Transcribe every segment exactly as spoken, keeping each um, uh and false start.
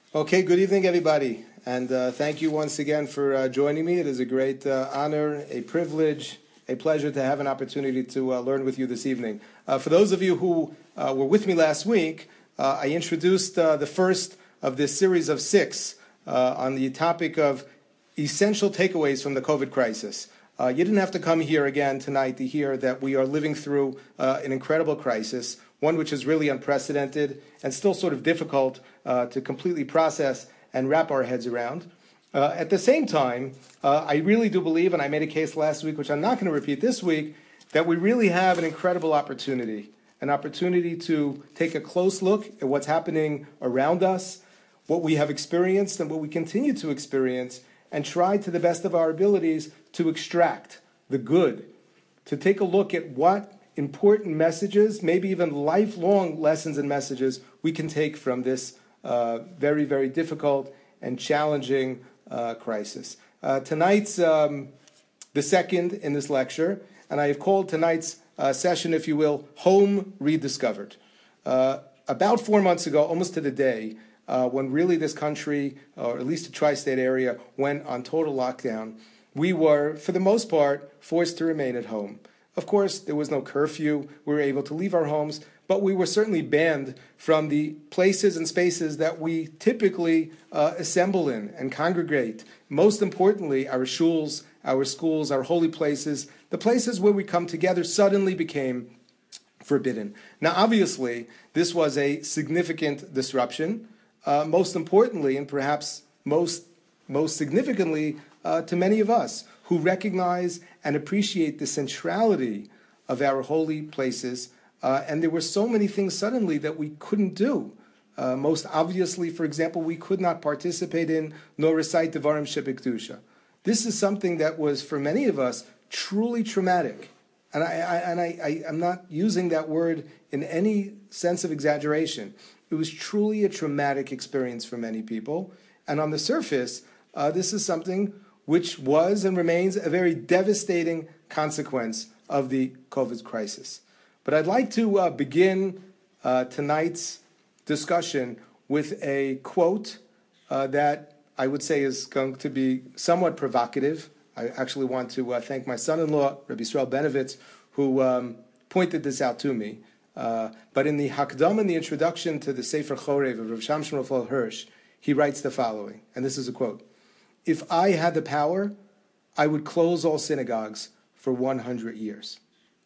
Okay, good evening, everybody, and uh, thank you once again for uh, joining me. It is a great uh, honor, a privilege, a pleasure to have an opportunity to uh, learn with you this evening. Uh, for those of you who uh, were with me last week, uh, I introduced uh, the first of this series of six uh, on the topic of essential takeaways from the COVID crisis. Uh, you didn't have to come here again tonight to hear that we are living through uh, an incredible crisis, one which is really unprecedented and still sort of difficult uh, to completely process and wrap our heads around. Uh, at the same time, uh, I really do believe, and I made a case last week, which I'm not going to repeat this week, that we really have an incredible opportunity, an opportunity to take a close look at what's happening around us, what we have experienced and what we continue to experience, and try to the best of our abilities to extract the good, to take a look at what important messages, maybe even lifelong lessons and messages we can take from this uh, very, very difficult and challenging uh, crisis. Uh, tonight's um, the second in this lecture, and I have called tonight's uh, session, if you will, Home Rediscovered. Uh, about four months ago, almost to the day, Uh, when really this country, or at least the tri-state area, went on total lockdown, we were, for the most part, forced to remain at home. Of course, there was no curfew. We were able to leave our homes, but we were certainly banned from the places and spaces that we typically uh, assemble in and congregate. Most importantly, our shuls, our schools, our holy places, the places where we come together suddenly became forbidden. Now, obviously, this was a significant disruption. Uh, most importantly, and perhaps most most significantly uh, to many of us who recognize and appreciate the centrality of our holy places. Uh, and there were so many things suddenly that we couldn't do. Uh, most obviously, for example, we could not participate in nor recite Devarim Shebekdusha. This is something that was, for many of us, truly traumatic. And, I, I, and I, I, I'm not using that word in any sense of exaggeration. It was truly a traumatic experience for many people. And on the surface, uh, this is something which was and remains a very devastating consequence of the COVID crisis. But I'd like to uh, begin uh, tonight's discussion with a quote uh, that I would say is going to be somewhat provocative. I actually want to uh, thank my son-in-law, Rabbi Yisrael Benovitz, who um, pointed this out to me. Uh, but in the Hakdam, in the introduction to the Sefer Chorev of Rav Shamshon Raphael Hirsch, he writes the following, and this is a quote: "If I had the power, I would close all synagogues for one hundred years."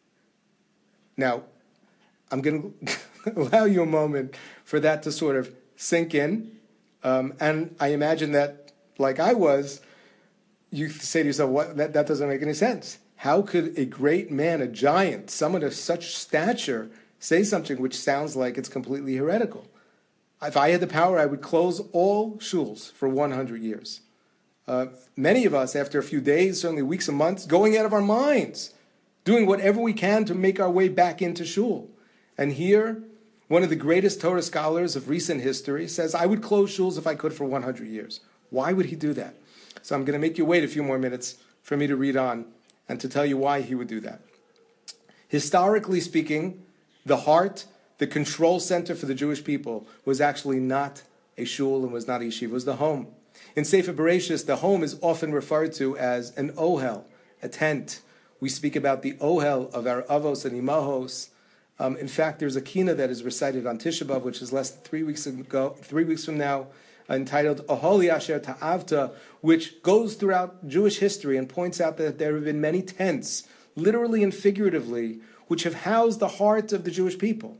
Now, I'm going to allow you a moment for that to sort of sink in, um, and I imagine that, like I was, you say to yourself, "What? That, that doesn't make any sense. How could a great man, a giant, someone of such stature, say something which sounds like it's completely heretical?" If I had the power, I would close all shuls for one hundred years. Uh, many of us, after a few days, certainly weeks and months, going out of our minds, doing whatever we can to make our way back into shul. And here, one of the greatest Torah scholars of recent history says, I would close shuls if I could for one hundred years. Why would he do that? So I'm going to make you wait a few more minutes for me to read on and to tell you why he would do that. Historically speaking, the heart, the control center for the Jewish people was actually not a shul and was not a yeshiva, it was the home. In Sefer Bereshis, the home is often referred to as an ohel, a tent. We speak about the ohel of our avos and imahos. Um, in fact, there's a kina that is recited on Tisha B'Av, which is less than three weeks ago, three weeks from now, entitled Oholi Asher Ta'avta, which goes throughout Jewish history and points out that there have been many tents, literally and figuratively, which have housed the heart of the Jewish people.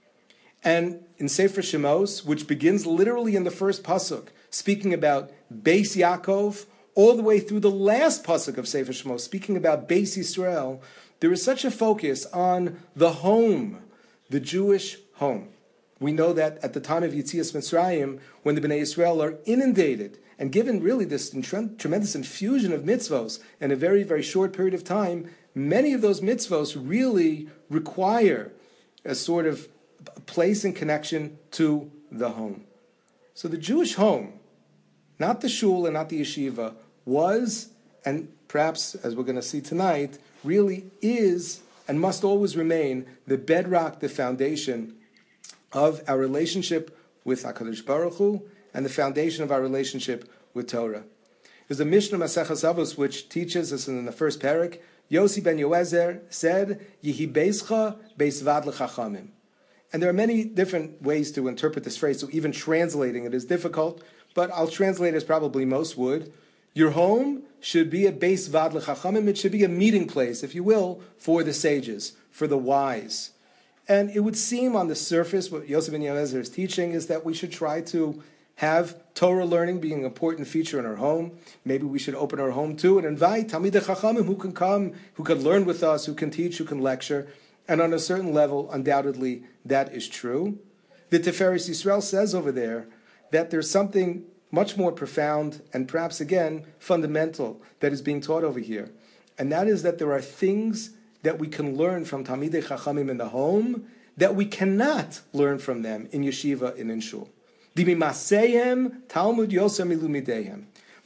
And in Sefer Shemos, which begins literally in the first pasuk, speaking about Beis Yaakov, all the way through the last pasuk of Sefer Shemos, speaking about Beis Yisrael, there is such a focus on the home, the Jewish home. We know that at the time of Yetzias Mitzrayim, when the Bnei Yisrael are inundated and given really this tremendous infusion of mitzvos in a very, very short period of time, many of those mitzvos really require a sort of place and connection to the home. So the Jewish home, not the shul and not the yeshiva, was, and perhaps, as we're going to see tonight, really is and must always remain the bedrock, the foundation of our relationship with HaKadosh Baruch Hu and the foundation of our relationship with Torah. There's a Mishnah Maseches Avos which teaches us in the first parak. Yossi ben Yoezer said, Yihi beischa beisvad l'chachamim. And there are many different ways to interpret this phrase, so even translating it is difficult, but I'll translate as probably most would. Your home should be a beis vad l'chachamim. It should be a meeting place, if you will, for the sages, for the wise. And it would seem on the surface, what Yosef ben Yoezer is teaching is that we should try to have Torah learning being an important feature in our home. Maybe we should open our home too and invite Talmidei Chachamim who can come, who can learn with us, who can teach, who can lecture. And on a certain level, undoubtedly, that is true. The Tiferes Yisrael says over there that there's something much more profound and perhaps, again, fundamental that is being taught over here. And that is that there are things that we can learn from Talmidei Chachamim in the home that we cannot learn from them in yeshiva and in shul. Talmud yoser milumidehem.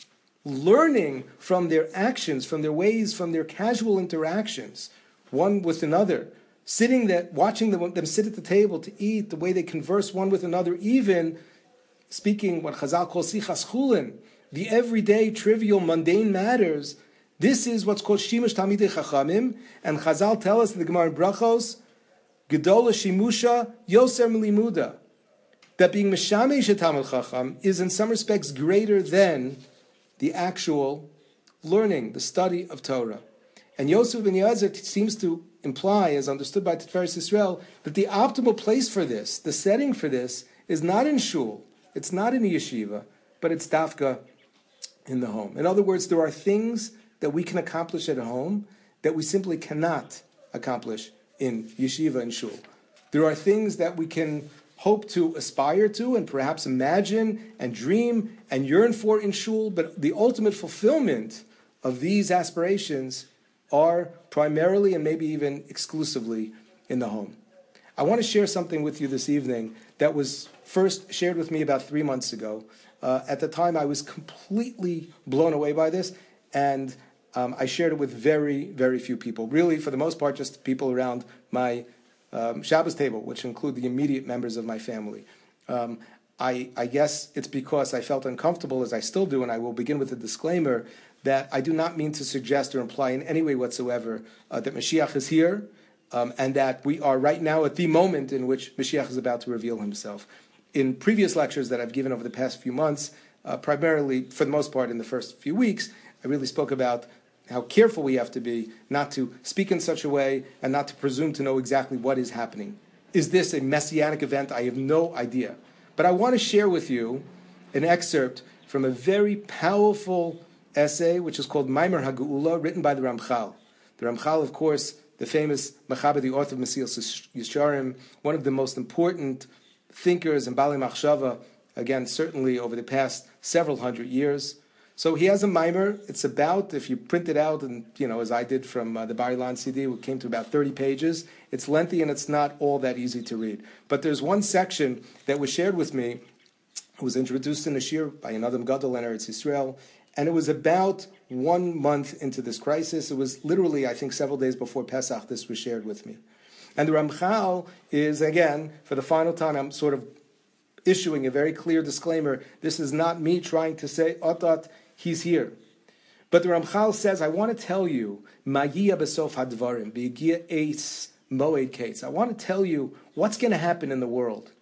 Learning from their actions, from their ways, from their casual interactions, one with another, sitting there, watching them, them sit at the table to eat, the way they converse one with another, even speaking what Chazal calls sichas chulin, the everyday, trivial, mundane matters. This is what's called shimush talmidei chachamim, and Chazal tell us in the Gemara in Brachos, gedola shimusha yoser milimuda, that being Meshamesh a Talmid Chacham is in some respects greater than the actual learning, the study of Torah. And Yosef ben Yoezer seems to imply, as understood by Tiferes Yisrael, that the optimal place for this, the setting for this, is not in shul, it's not in a yeshiva, but it's dafka in the home. In other words, there are things that we can accomplish at home that we simply cannot accomplish in yeshiva and shul. There are things that we can hope to aspire to and perhaps imagine and dream and yearn for in shul, but the ultimate fulfillment of these aspirations are primarily and maybe even exclusively in the home. I want to share something with you this evening that was first shared with me about three months ago. Uh, at the time, I was completely blown away by this, and um, I shared it with very, very few people. Really, for the most part, just people around my Um, Shabbos table, which include the immediate members of my family. Um, I, I guess it's because I felt uncomfortable, as I still do, and I will begin with a disclaimer, that I do not mean to suggest or imply in any way whatsoever uh, that Mashiach is here, um, and that we are right now at the moment in which Mashiach is about to reveal himself. In previous lectures that I've given over the past few months, uh, primarily, for the most part, in the first few weeks, I really spoke about how careful we have to be not to speak in such a way and not to presume to know exactly what is happening. Is this a messianic event? I have no idea. But I want to share with you an excerpt from a very powerful essay, which is called Maimer HaGeula, written by the Ramchal. The Ramchal, of course, the famous Mechaber, the author of Mesilas Yesharim, one of the most important thinkers and Balei Machshava, again, certainly over the past several hundred years. So he has a mimer. It's about, if you print it out, and you know, as I did from uh, the Bar Ilan C D, it came to about thirty pages. It's lengthy and it's not all that easy to read. But there's one section that was shared with me. It was introduced in a shir by an Adam Gadol in Eretz Yisrael, and it was about one month into this crisis. It was literally, I think, several days before Pesach. This was shared with me, and the Ramchal is, again, for the final time, I'm sort of issuing a very clear disclaimer. This is not me trying to say otat. He's here. But the Ramchal says, I want to tell you, Magia besof hadvarim, b'yigia eis moed kates. I want to tell you what's going to happen in the world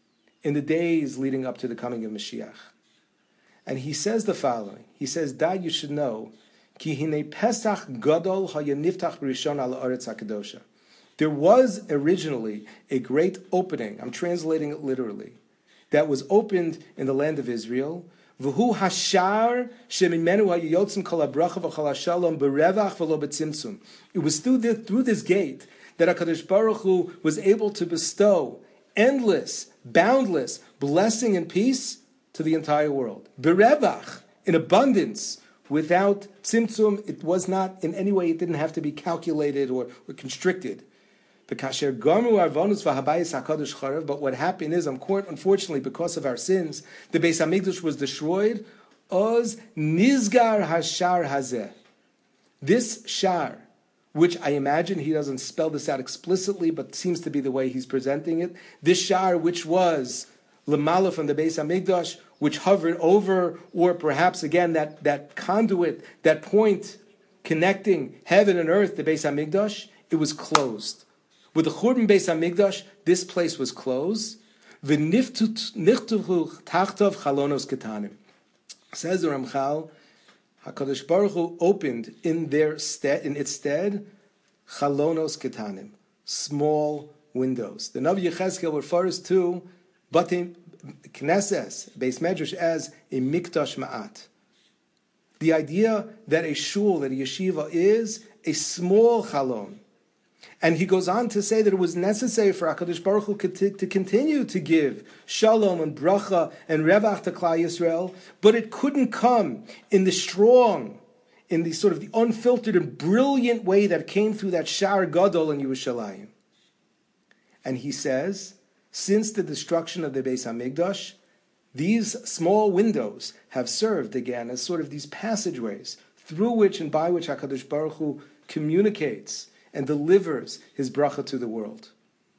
in the days leading up to the coming of Mashiach. And he says the following. He says, Da, you should know, ki hine pesach gadol hayaniftach b'rishon al haaretz hakadosha. There was originally a great opening, I'm translating it literally, that was opened in the land of Israel, V'hu hashar shemimenu hayotzim kol habracha v'chol hashalom berevach v'lo b'tzimtzum. It was through, the, through this gate that HaKadosh Baruch Hu was able to bestow endless, boundless blessing and peace to the entire world. Berevach, in abundance, without tzimtzum. It was not in any way, it didn't have to be calculated or, or constricted. But what happened is, unfortunately, because of our sins, the Beis Hamikdash was destroyed. Oz nizgar hashar hazeh. This shar, which I imagine he doesn't spell this out explicitly, but seems to be the way he's presenting it. This shar, which was lemala from the Beis Hamikdash, which hovered over, or perhaps again that, that conduit, that point connecting heaven and earth, the Beis Hamikdash, it was closed. With the Churban Beis Hamikdash, this place was closed. V'niftuchu tachtav chalonos ketanim. Says the Ramchal, HaKadosh Baruch Hu opened in their stead, in its stead, chalonos ketanim, small windows. The Navi Yechezkel refers to Batim Knesses, Beis Medrash, as a mikdash ma'at. The idea that a shul, that a yeshiva is a small chalon. And he goes on to say that it was necessary for HaKadosh Baruch Hu to continue to give shalom and bracha and revach to Klal Yisrael, but it couldn't come in the strong, in the sort of the unfiltered and brilliant way that came through that Sha'ar Gadol in Yerushalayim. And he says, since the destruction of the Beis Hamikdash, these small windows have served again as sort of these passageways through which and by which HaKadosh Baruch Hu communicates and delivers his bracha to the world.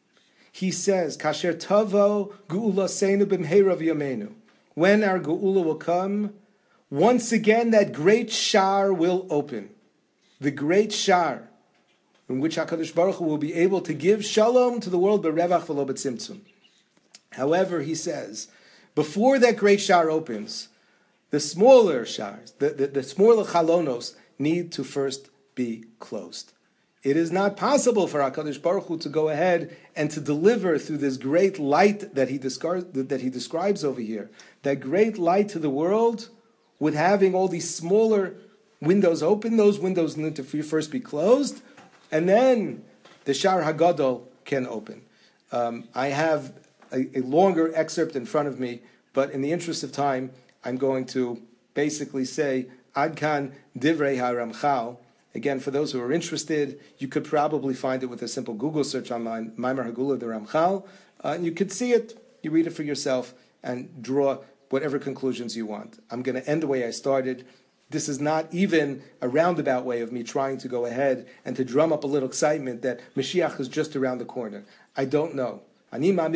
He says, Kasher tavo geula seinu b'mheira v'yameinu. When our geula will come, once again that great shar will open. The great shar, in which HaKadosh Baruch Hu will be able to give shalom to the world, b'revach v'lo b'tzimtzum. However, he says, before that great shar opens, the smaller shars, the, the, the smaller chalonos, need to first be closed. It is not possible for HaKadosh Baruch Hu to go ahead and to deliver through this great light that he, describes, that he describes over here, that great light to the world, with having all these smaller windows open. Those windows need to first be closed, and then the Shar HaGadol can open. Um, I have a, a longer excerpt in front of me, but in the interest of time, I'm going to basically say, Ad Kan Divrei HaRamchal. Again, for those who are interested, you could probably find it with a simple Google search online, Maimar Hagula the Ramchal, uh, and you could see it, you read it for yourself, and draw whatever conclusions you want. I'm going to end the way I started. This is not even a roundabout way of me trying to go ahead and to drum up a little excitement that Mashiach is just around the corner. I don't know. We hope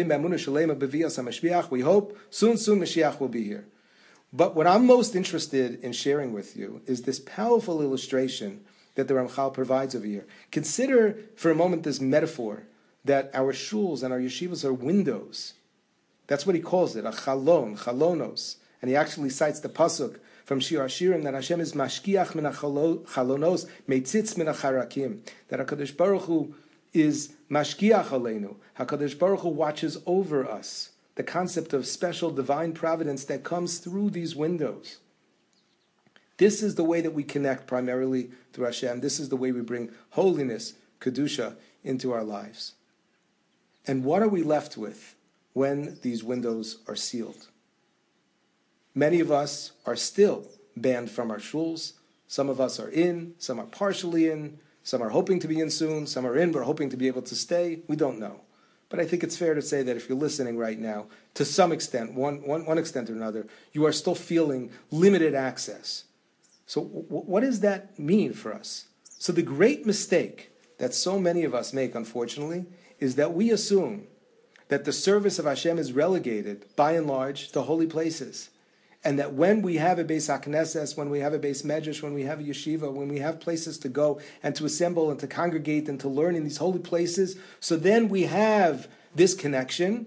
soon, soon Mashiach will be here. But what I'm most interested in sharing with you is this powerful illustration that the Ramchal provides over here. Consider for a moment this metaphor that our shuls and our yeshivas are windows. That's what he calls it, a chalon, chalonos. And he actually cites the pasuk from Shir Hashirim that Hashem is mashkiach min chalonos, meitzitz min charakim. That HaKadosh Baruch Hu is mashkiach aleinu. HaKadosh Baruch Hu watches over us. The concept of special divine providence that comes through these windows. This is the way that we connect primarily through Hashem. This is the way we bring holiness, Kedusha, into our lives. And what are we left with when these windows are sealed? Many of us are still banned from our shuls. Some of us are in, some are partially in, some are hoping to be in soon, some are in, but are hoping to be able to stay. We don't know. But I think it's fair to say that if you're listening right now, to some extent, one, one, one extent or another, you are still feeling limited access. So w- what does that mean for us? So the great mistake that so many of us make, unfortunately, is that we assume that the service of Hashem is relegated, by and large, to holy places. And that when we have a Beis HaKnesses, when we have a Beis Medrash, when we have a yeshiva, when we have places to go and to assemble and to congregate and to learn in these holy places, so then we have this connection.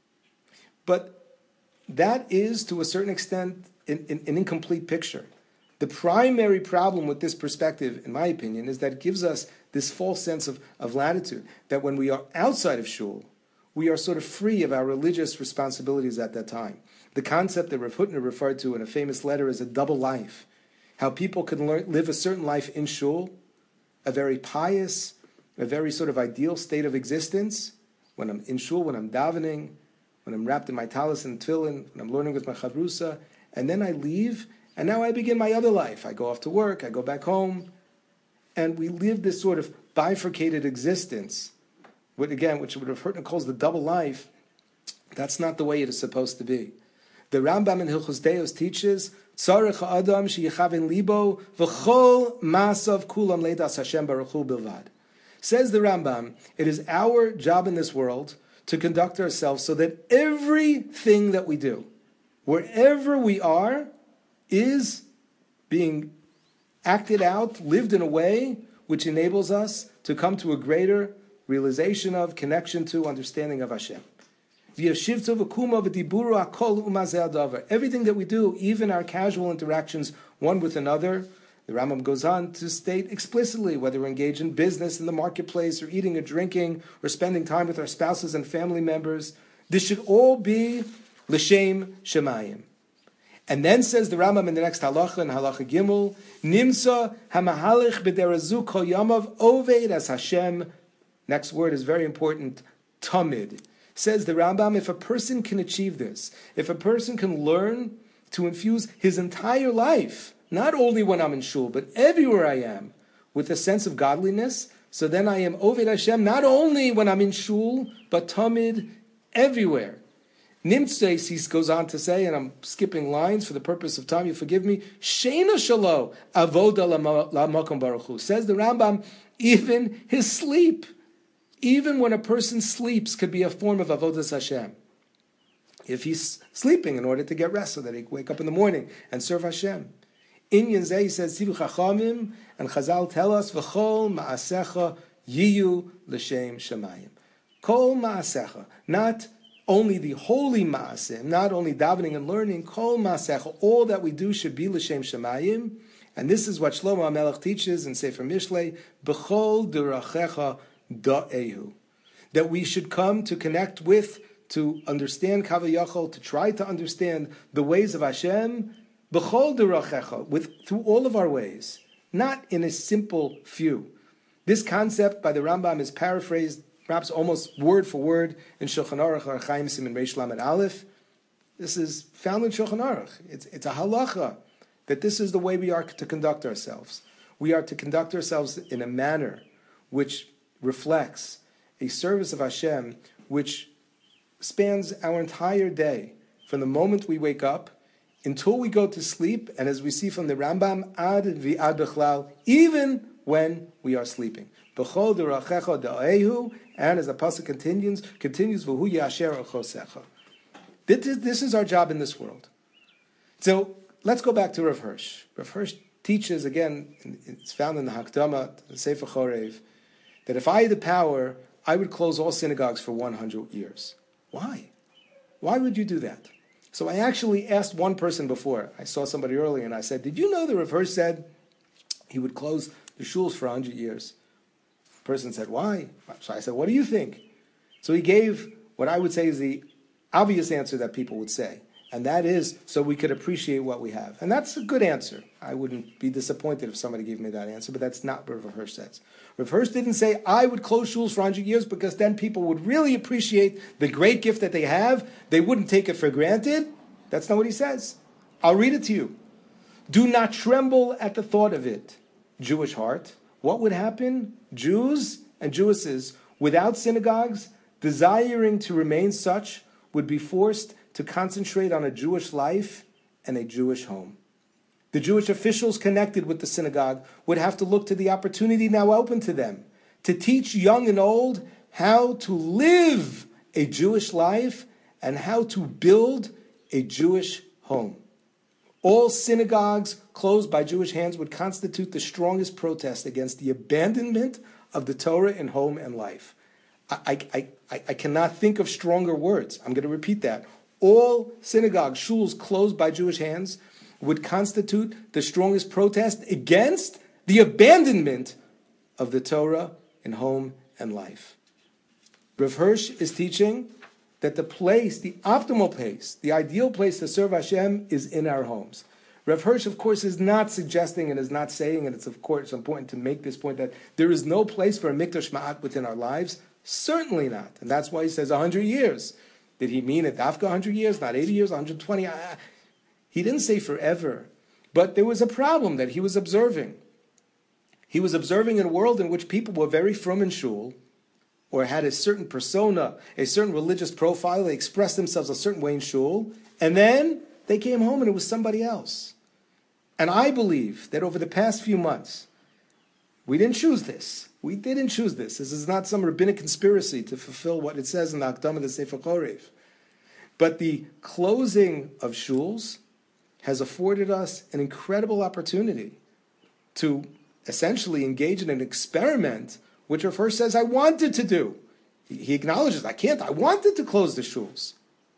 But that is, to a certain extent, an, an, an incomplete picture. The primary problem with this perspective, in my opinion, is that it gives us this false sense of, of latitude, that when we are outside of shul, we are sort of free of our religious responsibilities at that time. The concept that Rav Hutner referred to in a famous letter is a double life. How people can learn, live a certain life in shul, a very pious, a very sort of ideal state of existence, when I'm in shul, when I'm davening, when I'm wrapped in my talis and tefillin, when I'm learning with my chavrusa, and then I leave, and now I begin my other life. I go off to work, I go back home, and we live this sort of bifurcated existence, which, again, which Rav Hutner calls the double life. That's not the way it is supposed to be. The Rambam in Hilchos Deos teaches, Tzarech ha'adam sheyichaven libo v'chol masav kulam leidas Hashem baruch hu bilvad. Says the Rambam, it is our job in this world to conduct ourselves so that everything that we do, wherever we are, is being acted out, lived in a way which enables us to come to a greater realization of, connection to, understanding of Hashem. Everything that we do, even our casual interactions one with another, the Rambam goes on to state explicitly, whether we're engaged in business in the marketplace or eating or drinking or spending time with our spouses and family members, this should all be l'shem shemayim. And then says the Rambam in the next halacha, in halacha gimel, nimsa hamahalich b'derazu kol yamav oved as Hashem. Next word is very important, tamid. Says the Rambam, if a person can achieve this, if a person can learn to infuse his entire life, not only when I'm in shul, but everywhere I am, with a sense of godliness, so then I am Oved Hashem, not only when I'm in shul, but tamid everywhere. Nimtzeis, he goes on to say, and I'm skipping lines for the purpose of time, you forgive me, Sheina Shalo, Avoda Lamakom Baruch Hu. Says the Rambam, even his sleep, even when a person sleeps, could be a form of Avodas Hashem. If he's sleeping in order to get rest, so that he can wake up in the morning and serve Hashem. Inyan Zeh says, Sivu Chachamim, and Chazal tell us, V'chol ma'asecha yiyu l'shem shemayim. Kol ma'asecha, not only the holy ma'aseh, not only davening and learning, kol ma'asecha, all that we do should be l'shem shemayim. And this is what Shlomo HaMelech teaches in Sefer Mishlei, B'chol derachecha da'ehu. That we should come to connect with, to understand Kavayachol, to try to understand the ways of Hashem, B'chol derachecha, with through all of our ways, not in a simple few. This concept by the Rambam is paraphrased, perhaps almost word for word, in Shulchan Aruch or Chaim Siman Reish Lamed Aleph. This is found in Shulchan Aruch. It's, it's a halacha that this is the way we are to conduct ourselves. We are to conduct ourselves in a manner which reflects a service of Hashem which spans our entire day, from the moment we wake up until we go to sleep, and as we see from the Rambam, ad v'ad bechlal, even when we are sleeping. B'chol derachecha da'ehu, and as the pasuk continues, continues v'hu yasher chosecha. This is, this is our job in this world. So let's go back to Rav Hirsch. Rav Hirsch teaches, again, it's found in the Hakdama, the Sefer Chorev, that if I had the power, I would close all synagogues for one hundred years. Why? Why would you do that? So I actually asked one person before. I saw somebody earlier, and I said, did you know the Rav Hirsch said he would close the shuls for one hundred years? The person said, why? So I said, what do you think? So he gave what I would say is the obvious answer that people would say, and that is so we could appreciate what we have. And that's a good answer. I wouldn't be disappointed if somebody gave me that answer, but that's not what Rav Hirsch says. Rav Hirsch didn't say, I would close shuls for one hundred years because then people would really appreciate the great gift that they have. They wouldn't take it for granted. That's not what he says. I'll read it to you. Do not tremble at the thought of it, Jewish heart. What would happen? Jews and Jewesses without synagogues, desiring to remain such, would be forced to concentrate on a Jewish life and a Jewish home. The Jewish officials connected with the synagogue would have to look to the opportunity now open to them to teach young and old how to live a Jewish life and how to build a Jewish home. All synagogues closed by Jewish hands would constitute the strongest protest against the abandonment of the Torah in home and life. I, I, I, I cannot think of stronger words. I'm going to repeat that. All synagogues, shuls closed by Jewish hands would constitute the strongest protest against the abandonment of the Torah in home and life. Rav Hirsch is teaching that the place, the optimal place, the ideal place to serve Hashem is in our homes. Rav Hirsch, of course, is not suggesting and is not saying, and it's of course important to make this point, that there is no place for a mikdash ma'at within our lives. Certainly not. And that's why he says one hundred years. Did he mean it dafka one hundred years, not eighty years, one hundred twenty? He didn't say forever. But there was a problem that he was observing. He was observing in a world in which people were very frum in shul, or had a certain persona, a certain religious profile, they expressed themselves a certain way in shul, and then they came home and it was somebody else. And I believe that over the past few months, We didn't choose this. We didn't choose this. This is not some rabbinic conspiracy to fulfill what it says in the Akdam of the Sefer Chorev. But the closing of shuls has afforded us an incredible opportunity to essentially engage in an experiment, which our first says, I wanted to do. He acknowledges, I can't, I wanted to close the shuls.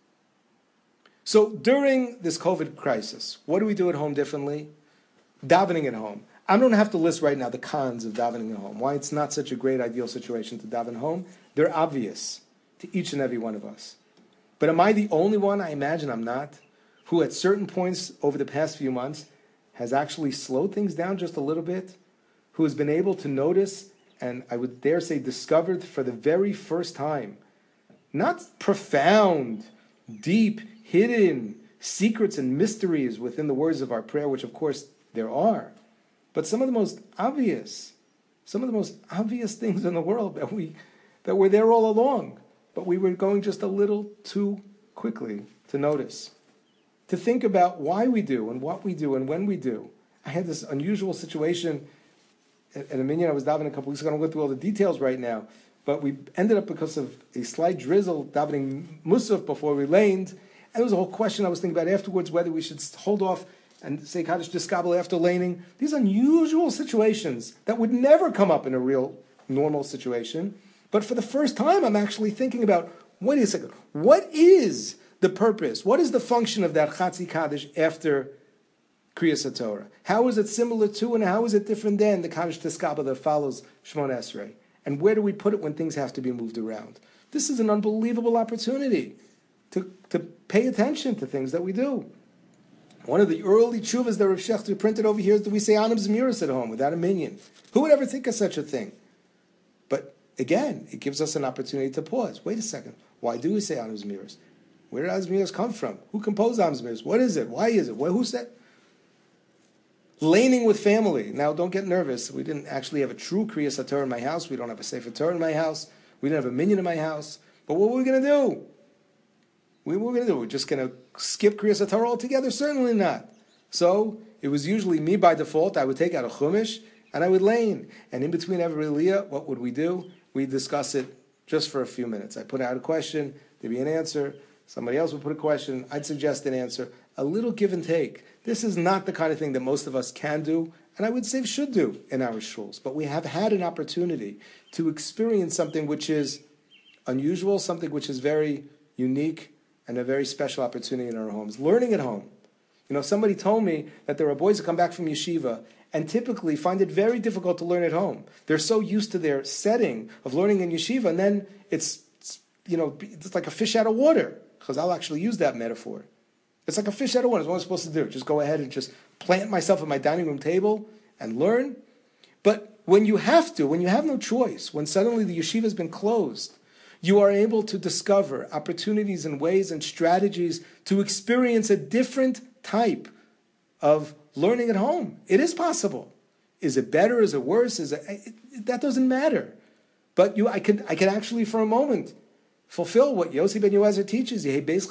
So during this COVID crisis, what do we do at home differently? Davening at home. I don't have to list right now the cons of davening at home, why it's not such a great ideal situation to daven home. They're obvious to each and every one of us. But am I the only one, I imagine I'm not, who at certain points over the past few months has actually slowed things down just a little bit, who has been able to notice, and I would dare say discovered for the very first time, not profound, deep, hidden secrets and mysteries within the words of our prayer, which of course there are, but some of the most obvious, some of the most obvious things in the world that we that were there all along, but we were going just a little too quickly to notice. To think about why we do and what we do and when we do. I had this unusual situation at a minyan I was davening a couple weeks ago. I don't go through all the details right now, but we ended up, because of a slight drizzle, davening Musaf before we laned, and there was a whole question I was thinking about afterwards, whether we should hold off and say Kaddish Diskabel after laning. These unusual situations that would never come up in a real normal situation. But for the first time, I'm actually thinking about, wait a second, what is the purpose? What is the function of that Chatzi Kaddish after Kriyas HaTorah? How is it similar to and how is it different than the Kaddish Diskabel that follows Shmona Esrei? And where do we put it when things have to be moved around? This is an unbelievable opportunity to, to pay attention to things that we do. One of the early tshuvas that Rav Shechter printed over here is that we say Anam Zemiris at home without a minyan. Who would ever think of such a thing? But again, it gives us an opportunity to pause. Wait a second. Why do we say Anam Zemiris? Where did Anam Zemiris come from? Who composed Anam Zemiris? What is it? Why is it? Where, who said? Laning with family. Now, don't get nervous. We didn't actually have a true Kriyas HaTorah in my house. We don't have a Sefer Torah in my house. We didn't have a minyan in my house. But what were we going to do? We were going to do. We're just going to skip Kriyas HaTorah altogether? Certainly not. So it was usually me by default. I would take out a chumash and I would lane. And in between every aliyah, what would we do? We'd discuss it just for a few minutes. I put out a question. There'd be an answer. Somebody else would put a question. I'd suggest an answer. A little give and take. This is not the kind of thing that most of us can do, and I would say should do in our shuls. But we have had an opportunity to experience something which is unusual, something which is very unique, and a very special opportunity in our homes. Learning at home. You know, somebody told me that there are boys who come back from yeshiva and typically find it very difficult to learn at home. They're so used to their setting of learning in yeshiva, and then it's, it's you know, it's like a fish out of water. Chazal actually used that metaphor. It's like a fish out of water. It's what I'm supposed to do. Just go ahead and just plant myself at my dining room table and learn. But when you have to, when you have no choice, when suddenly the yeshiva has been closed, you are able to discover opportunities and ways and strategies to experience a different type of learning at home. It is possible. Is it better? Is it worse? Is it, it that doesn't matter. But you, I could, I could actually, for a moment, fulfill what Yossi ben Yoezer teaches.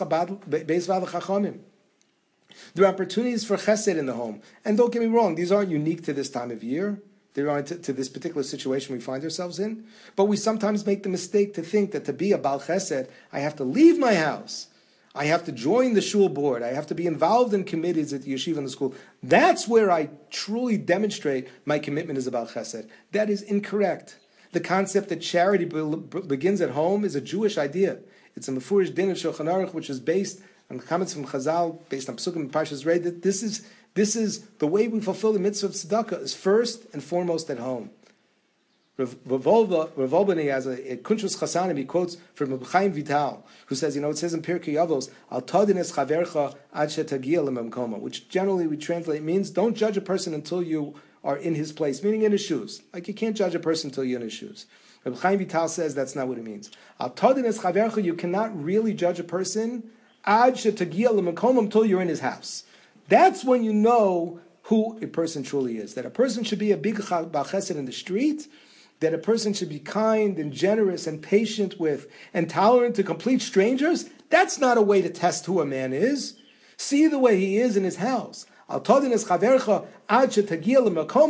There are opportunities for chesed in the home. And don't get me wrong, these aren't unique to this time of year. They aren't to, to this particular situation we find ourselves in. But we sometimes make the mistake to think that to be a Baal Chesed, I have to leave my house. I have to join the shul board. I have to be involved in committees at the yeshiva and the school. That's where I truly demonstrate my commitment as a Baal Chesed. That is incorrect. The concept that charity be- begins at home is a Jewish idea. It's a Mefurish Din of Shulchan Aruch, which is based on comments from Chazal, based on Psukim and Parshas Rei. That this is this is the way we fulfill the mitzvah of tzedakah, is first and foremost at home. Rav Wolbany has a, a Kuntrus Chasanim, he quotes from Reb Chaim Vital, who says, you know, it says in Pirkei Avos, Al tadines chavercha ad shetagia lememkoma, which generally we translate means, don't judge a person until you are in his place, meaning in his shoes. Like you can't judge a person until you're in his shoes. Reb Chaim Vital says that's not what it means. Al tadines chavercha, you cannot really judge a person ad shetagia lememkoma until you're in his house. That's when you know who a person truly is. That a person should be a big Baal Chesed in the street, that a person should be kind and generous and patient with and tolerant to complete strangers. That's not a way to test who a man is. See the way he is in his house. Al tadines chavercha ad shetagia lemakomo.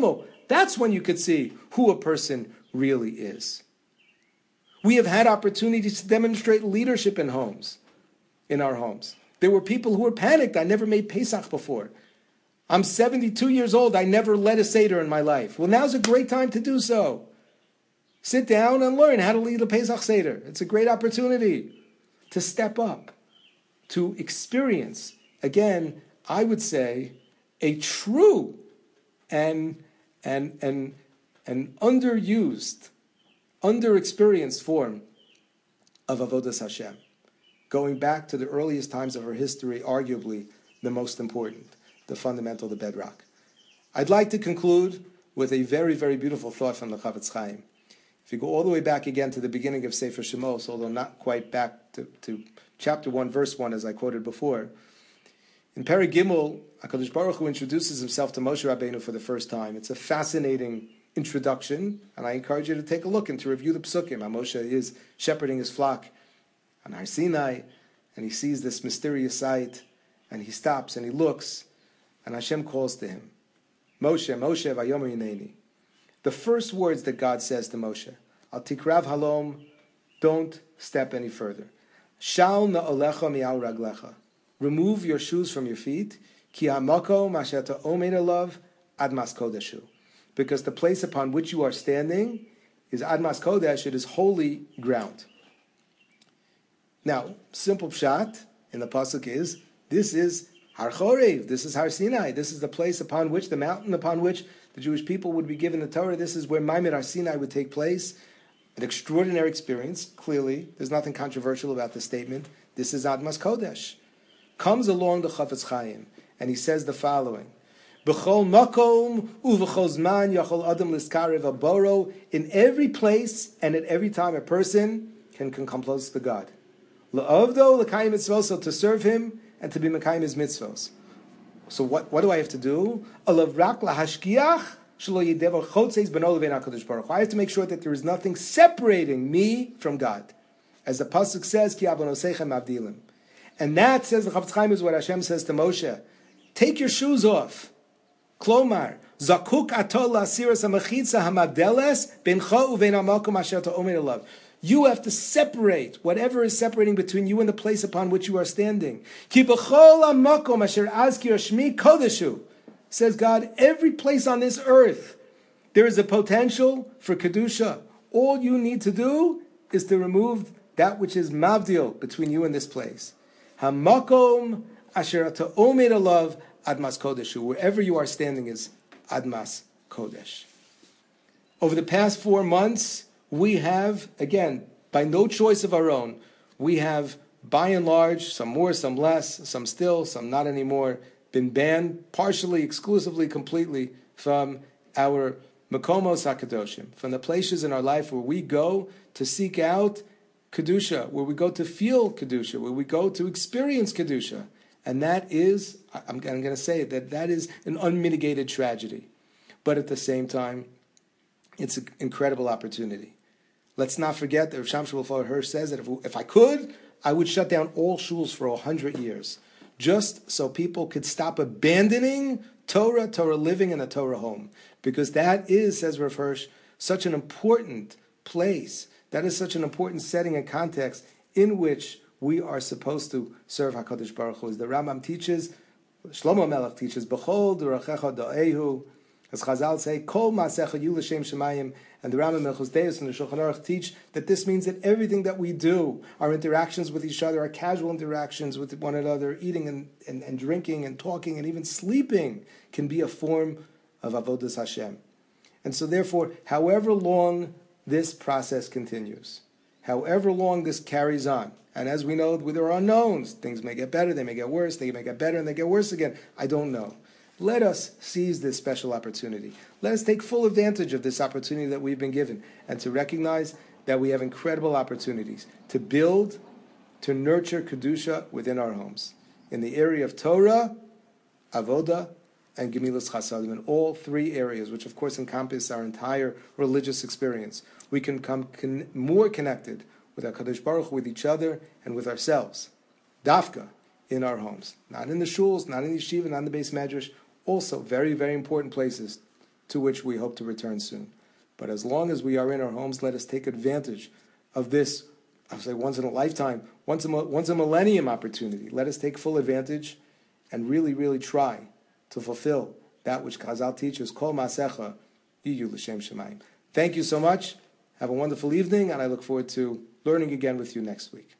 That's when you could see who a person really is. We have had opportunities to demonstrate leadership in homes, in our homes. There were people who were panicked. I never made Pesach before. I'm seventy-two years old. I never led a Seder in my life. Well, now's a great time to do so. Sit down and learn how to lead a Pesach Seder. It's a great opportunity to step up, to experience, again, I would say, a true and, and, and, and underused, underexperienced form of Avodas Hashem. Going back to the earliest times of our history, arguably the most important, the fundamental, the bedrock. I'd like to conclude with a very, very beautiful thought from the Chavetz Chaim. If you go all the way back again to the beginning of Sefer Shemos, although not quite back to, to chapter one, verse one, as I quoted before, in Perek Gimel, HaKadosh Baruch Hu introduces himself to Moshe Rabbeinu for the first time. It's a fascinating introduction, and I encourage you to take a look and to review the Psukim. How Moshe is shepherding his flock on Har Sinai, and he sees this mysterious sight, and he stops and he looks, and Hashem calls to him, Moshe, Moshe, Vayomer Hineni. The first words that God says to Moshe, Al tikrav halom, don't step any further. Shal na'olecha mi'al raglecha. Remove your shoes from your feet. Ki ha'makom asher ta omed alav admas kodeshu. Because the place upon which you are standing is admas kodesh, it is holy ground. Now, simple pshat in the pasuk is, this is Har Chorev, this is Har Sinai, this is the place upon which, the mountain upon which the Jewish people would be given the Torah. This is where Maimed Har Sinai would take place. An extraordinary experience, clearly. There's nothing controversial about the statement. This is Admas Kodesh. Comes along the Chavetz Chaim, and he says the following. B'chol makom uv'chol zman yachol adam liskarev aboro. In every place and at every time a person can, can come close to God. La'avdo l'kayim mitzvos, so to serve him and to be mekayim his mitzvos. So what, what do I have to do? I have to make sure that there is nothing separating me from God. As the pasuk says, Ki avonosechem avdilim. And that, says the Chavetz Chaim, is what Hashem says to Moshe. Take your shoes off. Klomar, zakuk atol lasiras hamachitza hamavdeles bencha uvein hamakom asher ta'omer elav. You have to separate whatever is separating between you and the place upon which you are standing. Ki b'chol hamakom asher azkir shmi kodeshu. Says God, every place on this earth, there is a potential for kedusha. All you need to do is to remove that which is mavdil between you and this place. Hamakom asher ta'omer elav admas kodeshu. Wherever you are standing is admas kodesh. Over the past four months, we have, again, by no choice of our own, we have, by and large, some more, some less, some still, some not anymore, been banned partially, exclusively, completely from our Makomos HaKadoshim, from the places in our life where we go to seek out Kedusha, where we go to feel Kedusha, where we go to experience Kedusha. And that is, I'm, I'm going to say it, that that is an unmitigated tragedy. But at the same time, it's an incredible opportunity. Let's not forget that Rav Sham Shmuel Hirsch says that if, if I could, I would shut down all shuls for a hundred years, just so people could stop abandoning Torah, Torah living in a Torah home. Because that is, says Rav Hirsch, such an important place. That is such an important setting and context in which we are supposed to serve HaKadosh Baruch Hu. As the Rambam teaches, Shlomo Melech teaches, B'chol d'rachecha da'ehu, as Chazal say, Kol ma'asecha yu l'shem shemayim, and the Rambam Melchus Deus and the Shulchan Aruch teach that this means that everything that we do, our interactions with each other, our casual interactions with one another, eating and, and, and drinking and talking and even sleeping, can be a form of Avodas Hashem. And so therefore, however long this process continues, however long this carries on, and as we know, there are unknowns. Things may get better, they may get worse, they may get better, and they get worse again. I don't know. Let us seize this special opportunity. Let us take full advantage of this opportunity that we've been given, and to recognize that we have incredible opportunities to build, to nurture Kedusha within our homes. In the area of Torah, Avoda, and Gemilas Chasadim, in all three areas, which of course encompass our entire religious experience, we can come con- more connected with HaKadosh Baruch Hu, with each other, and with ourselves. Dafka, in our homes. Not in the shuls, not in the yeshiva, not in the Beis Medrash. Also, very, very important places to which we hope to return soon. But as long as we are in our homes, let us take advantage of this, I'll say once in a lifetime, once a, once a millennium opportunity. Let us take full advantage and really, really try to fulfill that which Chazal teaches, Kol Maasecha Yiyu L'Shem Shemayim. Thank you so much. Have a wonderful evening, and I look forward to learning again with you next week.